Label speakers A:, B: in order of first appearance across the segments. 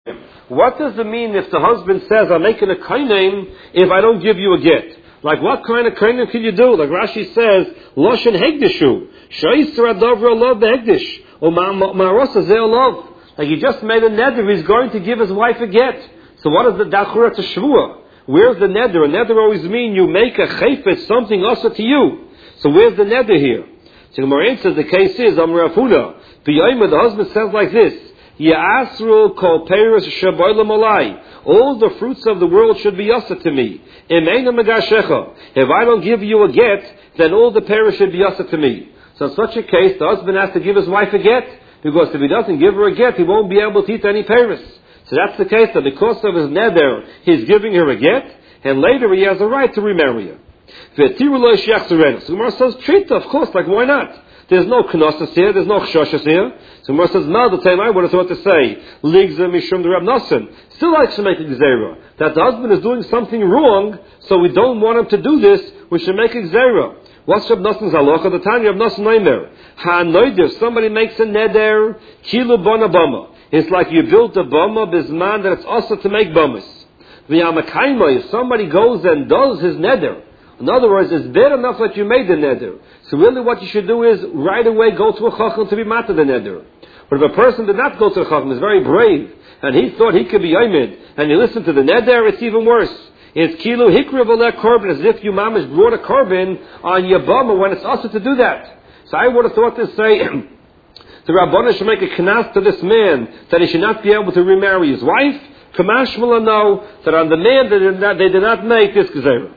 A: What does it mean if the husband says, I'm making a kainem if I don't give you a get? Like what kind of kainem can you do? Like Rashi says, Loshen Hegdishu, Shaiser Adavra Love Hegdish, or Marosa Zeolov. Like he just made a neder, he's going to give his wife a get. So what is the Dachura to Shvua? Where's the neder? A neder always mean you make a chayfet, something also to you. So where's the neder here? So Gemara says the case is, Amr Afuna, the husband says like this, Ya'asru kol peiros shaboylam alai. All the fruits of the world should be yasa to me. Imeina megashecha. If I don't give you a get, then all the peiros should be yasa to me. So in such a case, the husband has to give his wife a get, because if he doesn't give her a get, he won't be able to eat any peiros. So that's the case that because of his neder, he's giving her a get, and later he has a right to remarry her. So Gemara says, treat her, of course, like why not? There's no knossos here, there's no chshoshes here. So Gemara says, no, the time I would have thought to say, Ligza Mishum the Rab Nosson. Still likes to make a gzera. That the husband is doing something wrong, so we don't want him to do this, we should make a gzera. What's Rab Nosson's halacha? The time Rab Nosson Neimer. Ha-noider, somebody makes a neder, kilu bona bama. It's like you built a bama bisman that it's also to make bamas. V'yamakaima, if somebody goes and does his neder, in other words, it's bad enough that you made the neder. So really what you should do is right away go to a chacham to be mata the neder. But if a person did not go to a chacham, is very brave, and he thought he could be yomid, and he listened to the neder, it's even worse. It's kilu hikra v'leh korban, as if you mamish brought a korban on your bama when it's also to do that. So I would have thought to say, the Rabbanah should make a knas to this man that he should not be able to remarry his wife. Kamash will know that on the man they did not make this gezerah.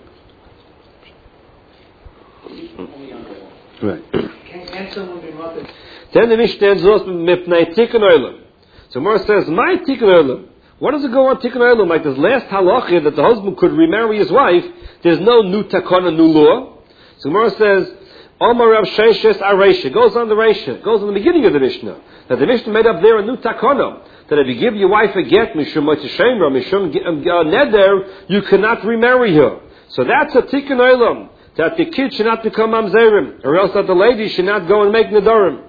A: Right. Then the Mishnah ends off mipnei tikkun olam. So Gemara says, my tikkun olam. What does it go on tikkun olam? Like this last halacha that the husband could remarry his wife, there's no new takana, new law. So Gemara says, Omar Rav Sheshes Aresha, goes on the Resha, goes on the beginning of the Mishnah. That the Mishnah made up there a new takana, that if you give your wife a get, mishum motzishemra, mishum neder, you cannot remarry her. So that's a tikkun olam, that the kid should not become mamzerim, or else that the lady should not go and make nedarim.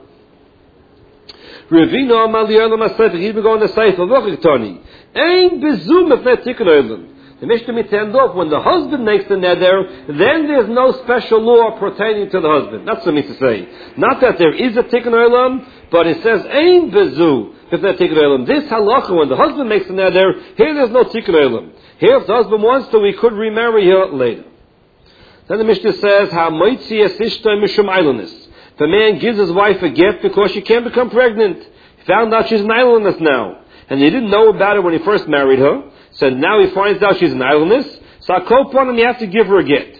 A: Ravina Amal Yolam Asayf, he's been going to Sayf of Vochiktoni. Ein bezum if not tikkun olam. The Mishnah means to end off, when the husband makes the neder, then there's no special law pertaining to the husband. That's what it means to say. Not that there is a tikkun olam, but it says, Ein bezu, if not tikkun olam. This halacha, when the husband makes the neder, here there's no tikkun olam. Here, if the husband wants to, we could remarry her later. Then the Mishnah says, Ha moitzi es ishtoi mishum ailonis. The man gives his wife a get because she can't become pregnant. He found out she's an ailonis now. And he didn't know about it when he first married her. So now he finds out she's an idleness. So I call upon him, you have to give her a get.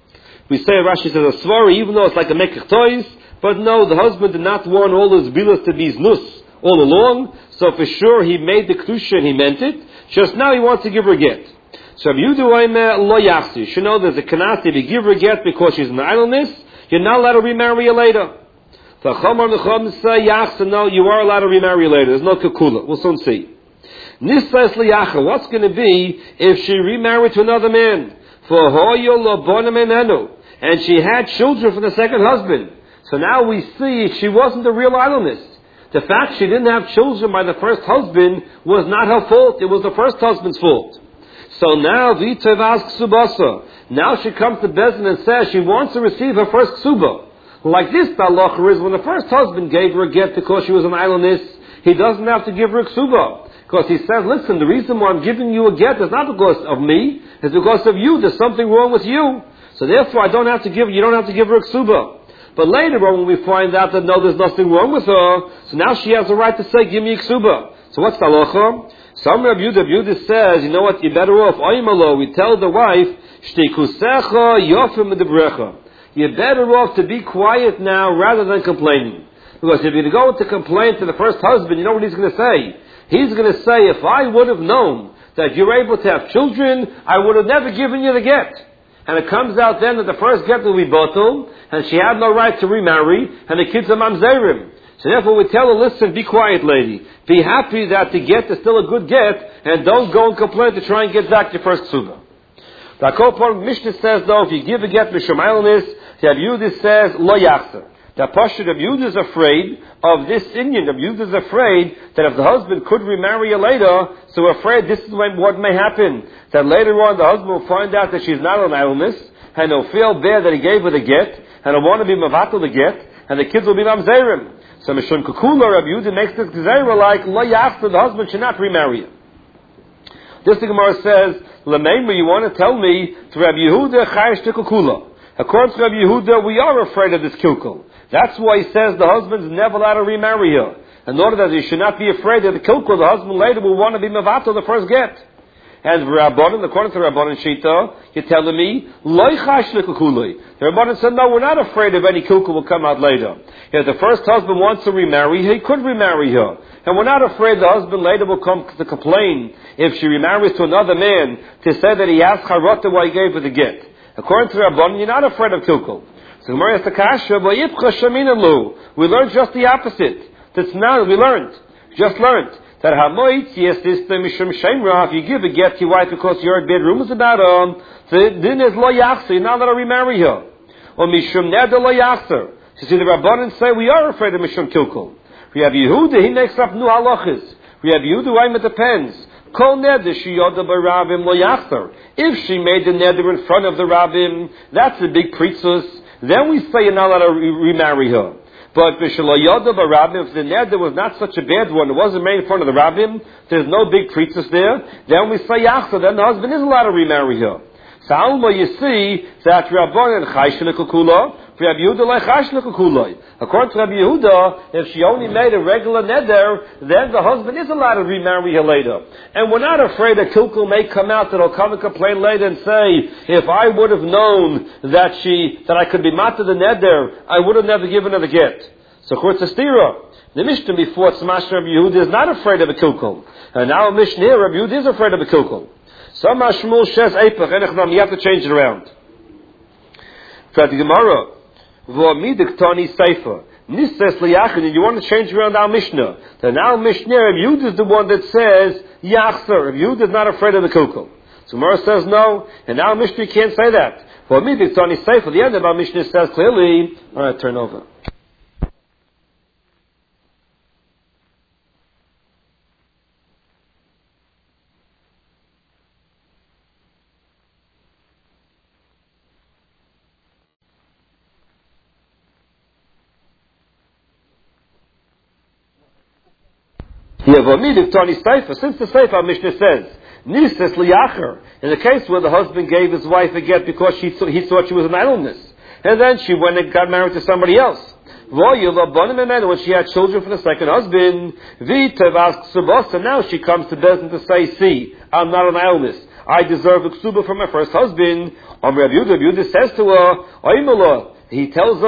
A: We say, Rashi says, a svari, even though it's like a mekach toys, but no, the husband did not want all his bilas to be znus all along. So for sure he made the kedusha and he meant it. Just now he wants to give her a get. So if you do lo yachsi, you should know there's a kanas, if you give her a get because she's an idleness, you're not allowed to remarry her later. The Chomar Nechom say yachsa, no, you are allowed to remarry her later. There's no kekula. We'll soon see. Nisas liyacha, what's going to be if she remarried to another man? For hoyo lobonim enenu, and she had children from the second husband. So now we see she wasn't a real idleness. The fact she didn't have children by the first husband was not her fault. It was the first husband's fault. So now v'tevaz ksubasa. Now she comes to Bezdin and says she wants to receive her first ksuba. Like this, the halacha is when the first husband gave her a get because she was an idleness, he doesn't have to give her a ksuba. Because he says, listen, the reason why I'm giving you a get is not because of me, it's because of you. There's something wrong with you. So therefore you don't have to give her a ksuba. But later on when we find out that no, there's nothing wrong with her, so now she has the right to say, give me a ksuba. So what's the halacha? Some Rabbi Yehuda says, you know what, you're better off, Oymalo, we tell the wife, Shtikusecha yofim medebrecha. You're better off to be quiet now rather than complaining. Because if you go to complain to the first husband, you know what he's going to say? He's going to say, if I would have known that you're able to have children, I would have never given you the get. And it comes out then that the first get will be bottled, and she had no right to remarry, and the kids are mamzerim. So therefore we tell her, listen, be quiet, lady. Be happy that the get is still a good get, and don't go and complain to try and get back your first ksuba. The Mishnah says, though, if you give a get mishum ailonis, Rabbi Yehuda says, lo yachzer. That Pasha Rabbi Yehuda is afraid of this Indian. Rabbi Yehuda is afraid that if the husband could remarry her later, so we're afraid this is what may happen. That later on the husband will find out that she's not an illness, and he'll feel bad that he gave her the get, and he'll want to be mavatal the get, and the kids will be mamzerim. So Mishum Kukula, Rabbi Yehuda makes this gezerah like, lo yachta, the husband should not remarry her. This the Gemara says, Lameimer, you want to tell me, to Rabbi Yehuda, chayish to Kukula. According to Rabbi Yehuda, we are afraid of this kilkul. That's why he says the husband's never allowed to remarry her. In order that he should not be afraid of the kilkul, the husband later will want to be mavato the first get. And Rabbanan, according to Rabbanan Shita, you're telling me, loy chash l'kukuloi. The Rabbanan said, no, we're not afraid of any kilkul will come out later. If the first husband wants to remarry, he could remarry her. And we're not afraid the husband later will come to complain if she remarries to another man to say that he asked charata why he gave her the get. According to Rabbanan, you're not afraid of kilkul. So Gemara has to kasha, we learned just the opposite. That's not, we just learned. That hamoitz, yes, this the mishum shemra, if you give a get to your wife because you heard bad rumors about her, then is lo yachser, you're not allowed to remarry her. Or mishum neder lo yachser. So see, the Rabbanan say we are afraid of mishum kilkul. We have Yehuda, he makes up new halachas. We have Yehuda, why it depends. Kol neder she yoda b'ravim lo yachser. If she made the neder in front of the rabbim, that's a big priestess. Then we say you're not allowed to remarry her. But if the neder was not such a bad one, it wasn't made in front of the rabbim, there's no big priestess there, then we say yachsa, then the husband is allowed to remarry her. So Alma, you see that Rabbanan chaysh l'kukula, Rabbi Yehuda like chaysh l'kukuloi. According to Rabbi Yehuda, if she only made a regular neder, then the husband is allowed to remarry her later. And we're not afraid that kilkul may come out, that he'll come and complain later and say, if I would have known that I could be matzah the neder, I would have never given her the get. So according to Stira, the Mishnah before Tzmash Rabbi Yehuda is not afraid of a kilkul. And now Mishnah Rabbi Yehuda is afraid of a kilkul. So Mashmul says, you have to change it around. So the Gemara, V'amidik Tani Seifa. Nisses liyachin, and you want to change around our Mishnah. Then our Mishnah, Rabbi Yehuda is the one that says, Yachser. Rabbi Yehuda is not afraid of the kilkul. So Gemara says no, and our Mishnah can't say that. V'amidik Tani Seifa, the end of our Mishnah says clearly, alright, turn over. Since the Seifa Mishnah says, Nises liyacher, in the case where the husband gave his wife a get because he thought she was an idleness, and then she went and got married to somebody else. When she had children from the second husband, and now she comes to Bezdin to say, see, I'm not an idleness. I deserve a ksuba from my first husband. Rabbi Yehuda says to her, he tells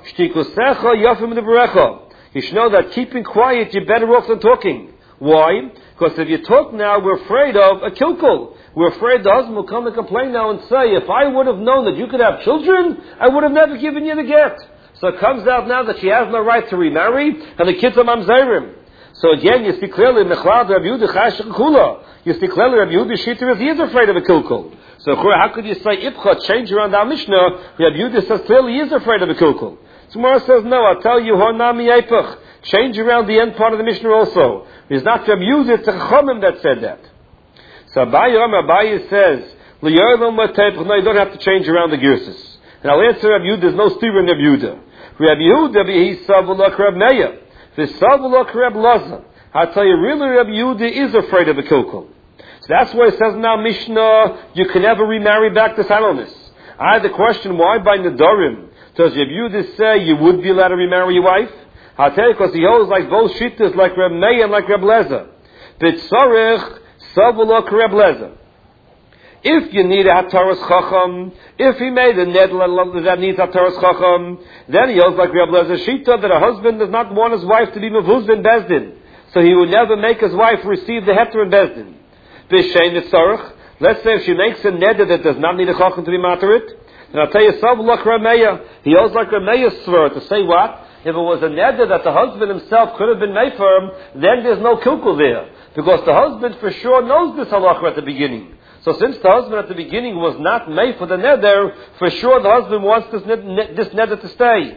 A: her, you should know that keeping quiet, you're better off than talking. Why? Because if you talk now, we're afraid of a kilkul. We're afraid the husband will come and complain now and say, if I would have known that you could have children, I would have never given you the get. So it comes out now that she has no right to remarry, and the kids are mamzerim. So again, you see clearly, Mechlad Rabbi Yehuda chash kula. You see clearly, Rabbi Yehuda shita he is afraid of a kilkul. So how could you say Ipcha, change around our Mishnah? Rabbi Yehuda says clearly he is afraid of a kilkul. Tomorrow says, no, I'll tell you, Honami Eipach. Change around the end part of the Mishnah also. It's not Rabbi Yehuda, it's a Chachamim that said that. So Abaye says, no, you don't have to change around the Girsis. And I'll answer Rabbi Yehuda, there's no steer in Rabbi Yehuda. Rabbi Yehuda, he savulak Reb Meir. V'savulak Reb Lazar. I'll tell you, really Rabbi Yehuda is afraid of a kilkul. So that's why it says now Mishnah, you can never remarry back to idleness. I had the question, why by Nedarim does Rabbi Yehuda say you would be allowed to remarry your wife? I'll tell you, because he holds like both shittas, like Reb Meir and like Reb Lezer. B'tzarech savulak Reb Lezer. If you need a hataras chacham, if he made a neder that needs hataras chacham, then he holds like Reb Lezer shita that a husband does not want his wife to be mevuzd in bezdin, so he will never make his wife receive the heter in bezdin. B'shein etzarech. Let's say if she makes a neder that does not need a chacham to be materit, and I'll tell you, savulak Reb Meir. He holds like Reb Meir's sver to say what? If it was a neder that the husband himself could have been made for him, then there's no kilkul there. Because the husband for sure knows this halacha at the beginning. So since the husband at the beginning was not made for the neder, for sure the husband wants this neder to stay.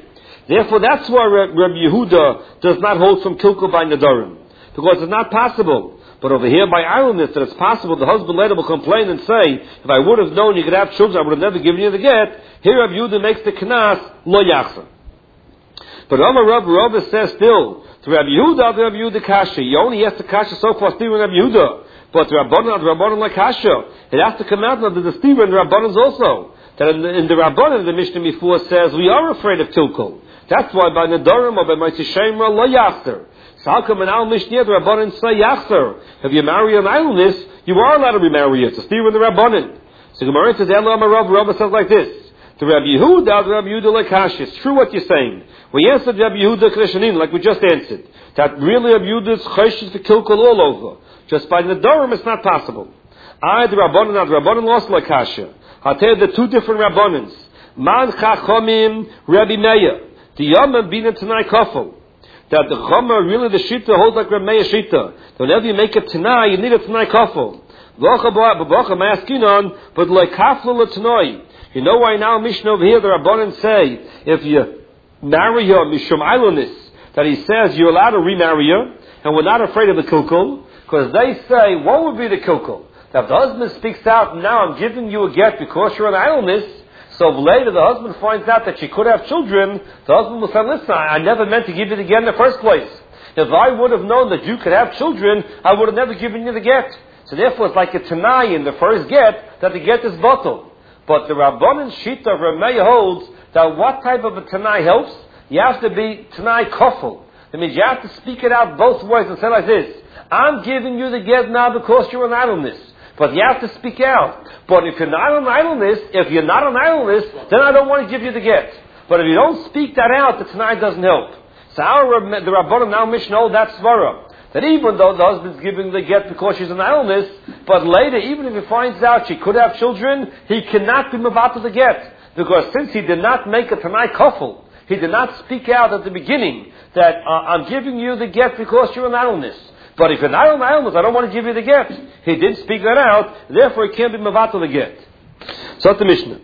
A: Therefore, that's why Rabbi Yehuda does not hold from kilkul by nedarim, because it's not possible. But over here, by idleness, that it's possible the husband later will complain and say, if I would have known you could have children, I would have never given you the get. Here Rabbi Yehuda makes the knas lo yachsa. But Rabbi says still, to Rabbi Yehuda kasha. You only has to kasha so far still in Rabbi Yehuda. But the Rabbanan like kasha. It has to come out of the Stephen and Rabbanans also. That in the Rabbanan, the Mishnah before says, we are afraid of tilkul. That's why by Nedarim or by Ma'aseh Shemra lo yachzer. So how come in Al Mishnah the Rabbanan say yachzer? If you marry an idleness, you are allowed to remarry it. So Stephen the Rabbanan. So Gemara says, Rabbi says like this. To Rabbi Yehuda like kasha. It's true what you're saying. We answered Rabbi Yehuda Krishanin, like we just answered. That really Rabbi Yehuda's chayshis for kilkul all over. Just by Nedarim, it's not possible. The Rabbanan lost like kasha. I'll tell you the two different Rabbanans. Man Chachomim Rabbi Meir. The Yomim being a Tanai Kafel. That the Chomer, really the Shita holds like Rabbi Meir Shita. Whenever you make a Tanai, you need a Tanai Kafel. But like Kafel Tanai. You know why now Mishnah over here, the Rabbanan say, if you marry her, Mishum Ailonis, that he says you're allowed to remarry her, and we're not afraid of the kilkul, because they say, what would be the kilkul? That if the husband speaks out, now I'm giving you a get because you're an idleness, so later the husband finds out that she could have children, the husband will say, listen, I never meant to give you the get in the first place. If I would have known that you could have children, I would have never given you the get. So therefore it's like a Tanai in the first get, that the get is bottled. But the Rabbanan Shita of Rameh holds that what type of a Tanai helps? You have to be Tanai Kofel. That means you have to speak it out both ways and say like this, I'm giving you the get now because you're an idleness. But you have to speak out. But if you're not an idleness, then I don't want to give you the get. But if you don't speak that out, the Tanai doesn't help. So the Rabbanan now Mishnah hold that svara. That even though the husband's giving the get because she's an idleness, but later, even if he finds out she could have children, he cannot be mevatel the get. Because since he did not make a Tanai Kofel, he did not speak out at the beginning that I'm giving you the get because you're an idleness. But if you're not an idleness, I don't want to give you the get. He didn't speak that out, therefore he can't be mevatel the get. So that's the Mishnah.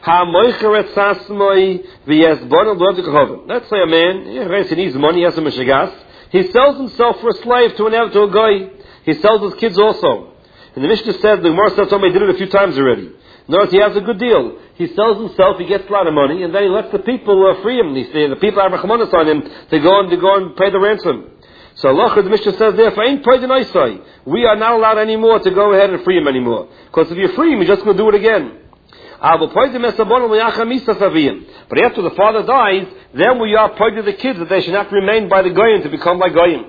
A: Let's say a man, he needs money, he has a mishagas. He sells himself for a slave to a guy. He sells his kids also. And the Mishnah said, the Gemara said, he did it a few times already. In other words, he has a good deal. He sells himself, he gets a lot of money, and then he lets the people free him. The people have rachmanis on him to go and pay the ransom. So Allah, the Mishnah says there, we are not allowed anymore to go ahead and free him anymore. Because if you free him, you're just going to do it again. But after the father dies, then we are pointing the kids that they should not remain by the goyim to become like goyim.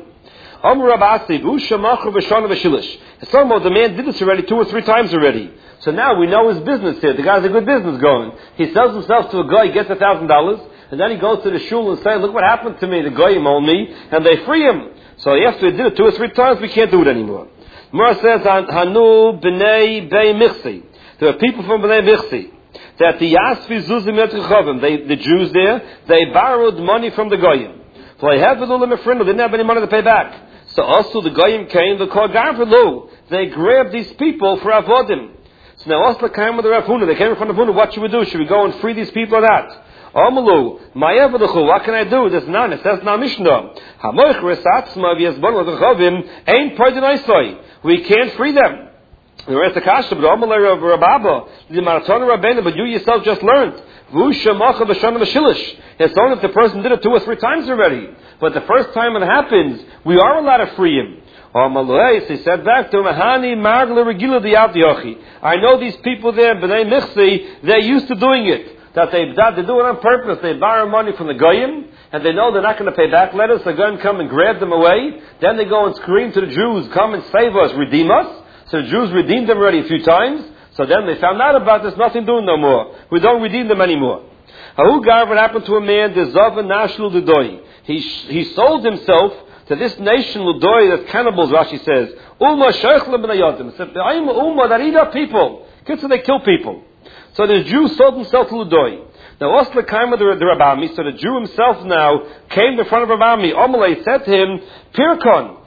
A: Some of the man did this already 2 or 3 times already. So now we know his business here. The guy's a good business going. He sells himself to a guy, he gets $1,000, and then he goes to the shul and says, look what happened to me, the goyim owned me, and they free him. So after he did it 2 or 3 times, we can't do it anymore. Gemara says, Hanu b'nei bei michsi. There are people from Bnei Michsi that the Yasfi Zuzim Yetchavim, the Jews there, they borrowed money from the Goyim. So they didn't have any money to pay back. So also the Goyim came, they called Gavrilu. They grabbed these people for Avodim. So now also came with the Rav Huna. They came in front of Huna. What should we do? Should we go and free these people or not? Amalu, Ma'evaduchu, what can I do? There's none. It says na Mishnah. Hamoich Resatzma V'yazbon L'Chavim Ein Pardon Isai. We can't free them. The rest of Kasha, but Amalei of Rababa, the Marathon Rabbeinu, but you yourself just learned. V'ushamacha v'shana v'shilish. It's only if the person did it 2 or 3 times already. But the first time it happens, we are allowed to free him. Amalei, he said back to him, Hani Margle Regila Diavdiochi. I know these people there, B'nai Michsi, they're used to doing it. That they do it on purpose. They borrow money from the Goyim, and they know they're not going to pay back letters. The Goyim come and grab them away. Then they go and scream to the Jews, come and save us, redeem us. So the Jews redeemed them already a few times. So then they found out about this, nothing doing no more. We don't redeem them anymore. What happened to a man? He sold himself to this nation, Ludoi, that's cannibals, Rashi says. Umma that eat up people. So they kill people. So the Jew sold himself to Ludoi. Now, Osla came with the Rabami, so the Jew himself now came in front of Rabami. Amalei said to him, Pirkon,